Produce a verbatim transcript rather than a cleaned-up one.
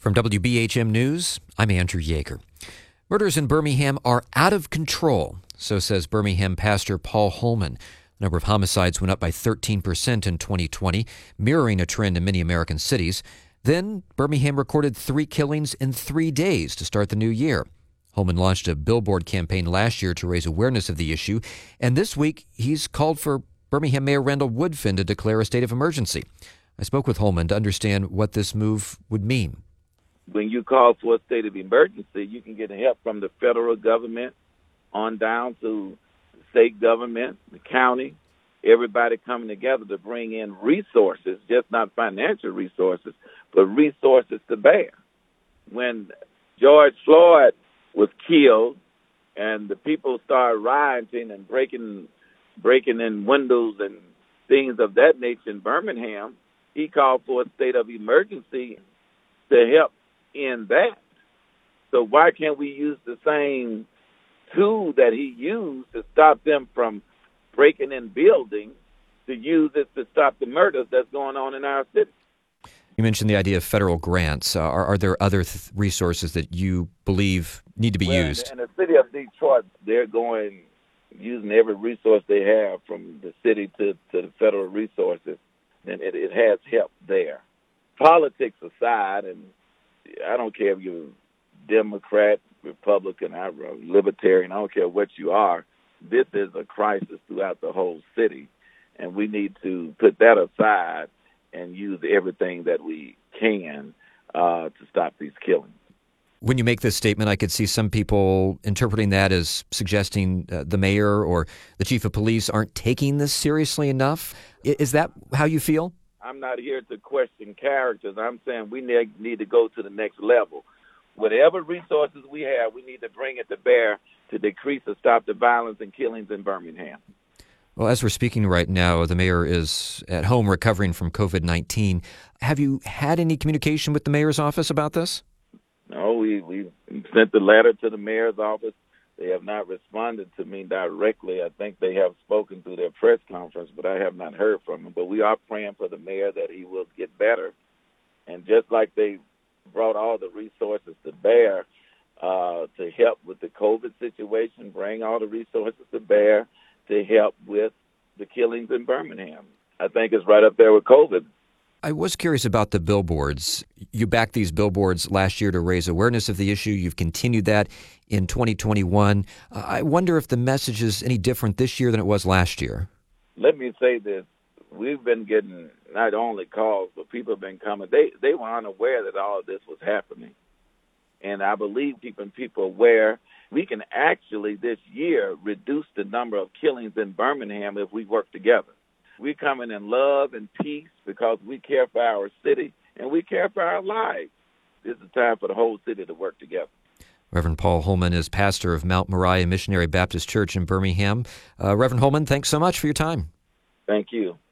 From W B H M News, I'm Andrew Yeager. Murders in Birmingham are out of control, so says Birmingham pastor Paul Holman. The number of homicides went up by thirteen percent in twenty twenty, mirroring a trend in many American cities. Then, Birmingham recorded three killings in three days to start the new year. Holman launched a billboard campaign last year to raise awareness of the issue, and this week he's called for Birmingham Mayor Randall Woodfin to declare a state of emergency. I spoke with Holman to understand what this move would mean. When you call for a state of emergency, you can get help from the federal government on down to the state government, the county, everybody coming together to bring in resources, just not financial resources, but resources to bear. When George Floyd was killed and the people started rioting and breaking breaking in windows and things of that nature in Birmingham, he called for a state of emergency to help in that. So why can't we use the same tool that he used to stop them from breaking in buildings, to use it to stop the murders that's going on in our city? You mentioned the idea of federal grants. Uh, are, are there other th- resources that you believe need to be well, used? In the city of Detroit, they're going, using every resource they have from the city to, to the federal resources, and it, it has help there. Politics aside, and I don't care if you're Democrat, Republican, Libertarian, I don't care what you are, this is a crisis throughout the whole city, and we need to put that aside and use everything that we can uh, to stop these killings. When you make this statement, I could see some people interpreting that as suggesting uh, the mayor or the chief of police aren't taking this seriously enough. I- is that how you feel? I'm not here to question characters. I'm saying we need, need to go to the next level. Whatever resources we have, we need to bring it to bear to decrease or stop the violence and killings in Birmingham. Well, as we're speaking right now, the mayor is at home recovering from covid nineteen. Have you had any communication with the mayor's office about this? No, we, we sent the letter to the mayor's office. They have not responded to me directly. I think they have spoken through their press conference, but I have not heard from them. But we are praying for the mayor that he will get better. And just like they brought all the resources to bear uh, to help with the COVID situation, bring all the resources to bear to help with the killings in Birmingham. I think it's right up there with COVID. I was curious about the billboards. You backed these billboards last year to raise awareness of the issue. You've continued that in twenty twenty-one. Uh, I wonder if the message is any different this year than it was last year. Let me say this. We've been getting not only calls, but people have been coming. They they were unaware that all of this was happening. And I believe keeping people aware, we can actually this year reduce the number of killings in Birmingham if we work together. We're coming in love and peace because we care for our city and we care for our lives. This is time for the whole city to work together. Reverend Paul Holman is pastor of Mount Moriah Missionary Baptist Church in Birmingham. Uh, Reverend Holman, thanks so much for your time. Thank you.